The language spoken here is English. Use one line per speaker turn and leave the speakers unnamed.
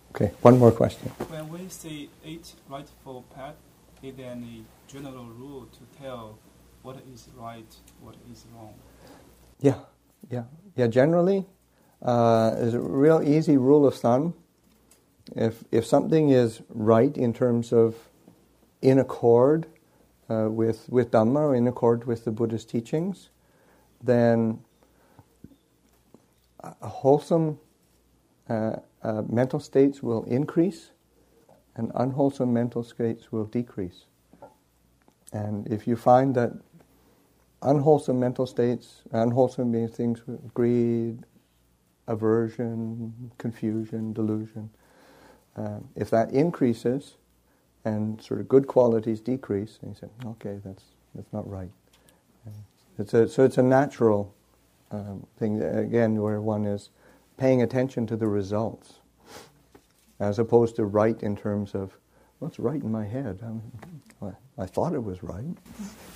Okay, one more question.
When we say 8 rightful paths, is there any general rule to tell what is right, what is wrong?
Yeah. Generally, there's a real easy rule of thumb. If something is right in terms of in accord with Dhamma, or in accord with the Buddha's teachings, then wholesome mental states will increase, and unwholesome mental states will decrease. And if you find that unwholesome mental states, unwholesome being things with greed, aversion, confusion, delusion, if that increases and sort of good qualities decrease, and you say, okay, that's not right. So it's a natural thing, again, where one is paying attention to the results, as opposed to right in terms of, what's right in my head? I thought it was right.